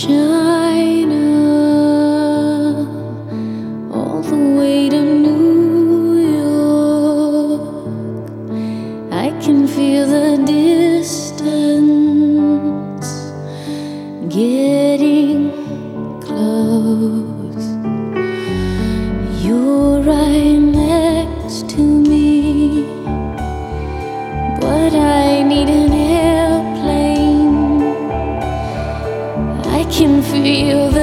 China, all the way to New York. I can feel the distance getting close. You're right next to me, but I need an airplane. I can feel the